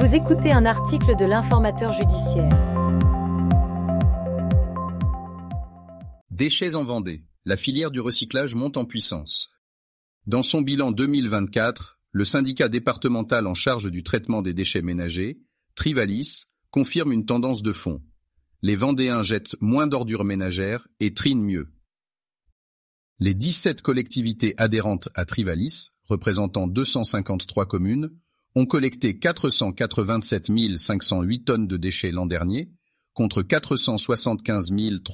Vous écoutez un article de l'Informateur judiciaire. Déchets en Vendée. La filière du recyclage monte en puissance. Dans son bilan 2024, le syndicat départemental en charge du traitement des déchets ménagers, Trivalis, confirme une tendance de fond. Les Vendéens jettent moins d'ordures ménagères et trient mieux. Les 17 collectivités adhérentes à Trivalis, représentant 253 communes, ont collecté 487 508 tonnes de déchets l'an dernier, contre 475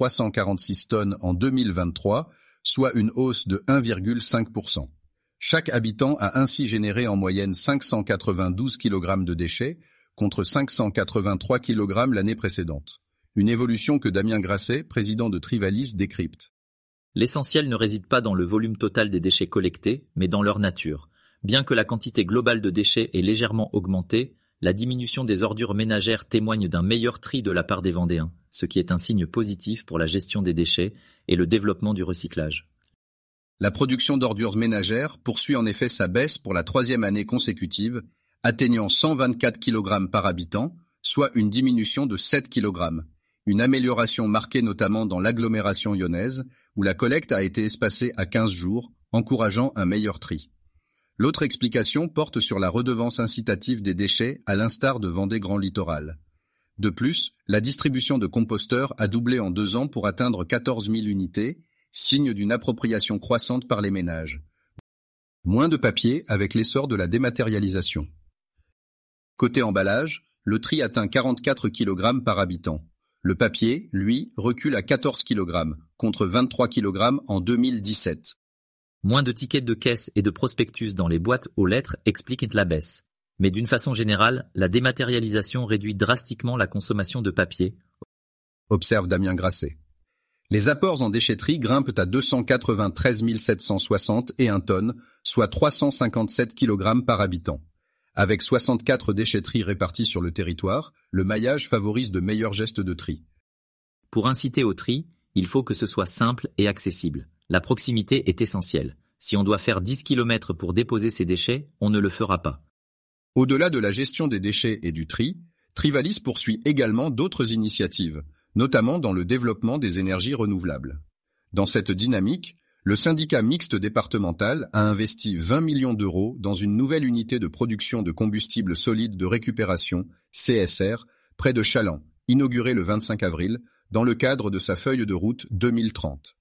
346 tonnes en 2023, soit une hausse de 1,5%. Chaque habitant a ainsi généré en moyenne 592 kg de déchets, contre 583 kg l'année précédente. Une évolution que Damien Grasset, président de Trivalis, décrypte. L'essentiel ne réside pas dans le volume total des déchets collectés, mais dans leur nature. Bien que la quantité globale de déchets ait légèrement augmenté, la diminution des ordures ménagères témoigne d'un meilleur tri de la part des Vendéens, ce qui est un signe positif pour la gestion des déchets et le développement du recyclage. La production d'ordures ménagères poursuit en effet sa baisse pour la troisième année consécutive, atteignant 124 kg par habitant, soit une diminution de 7 kg. Une amélioration marquée notamment dans l'agglomération lyonnaise, où la collecte a été espacée à 15 jours, encourageant un meilleur tri. L'autre explication porte sur la redevance incitative des déchets à l'instar de Vendée Grand Littoral. De plus, la distribution de composteurs a doublé en 2 ans pour atteindre 14 000 unités, signe d'une appropriation croissante par les ménages. Moins de papier avec l'essor de la dématérialisation. Côté emballage, le tri atteint 44 kg par habitant. Le papier, lui, recule à 14 kg, contre 23 kg en 2017. Moins de tickets de caisse et de prospectus dans les boîtes aux lettres expliquent la baisse. Mais d'une façon générale, la dématérialisation réduit drastiquement la consommation de papier, observe Damien Grasset. Les apports en déchetterie grimpent à 293 761 tonnes, soit 357 kg par habitant. Avec 64 déchetteries réparties sur le territoire, le maillage favorise de meilleurs gestes de tri. Pour inciter au tri, il faut que ce soit simple et accessible. La proximité est essentielle. Si on doit faire 10 km pour déposer ses déchets, on ne le fera pas. Au-delà de la gestion des déchets et du tri, Trivalis poursuit également d'autres initiatives, notamment dans le développement des énergies renouvelables. Dans cette dynamique, le syndicat mixte départemental a investi 20 millions d'euros dans une nouvelle unité de production de combustible solide de récupération, CSR, près de Chaland, inaugurée le 25 avril, dans le cadre de sa feuille de route 2030.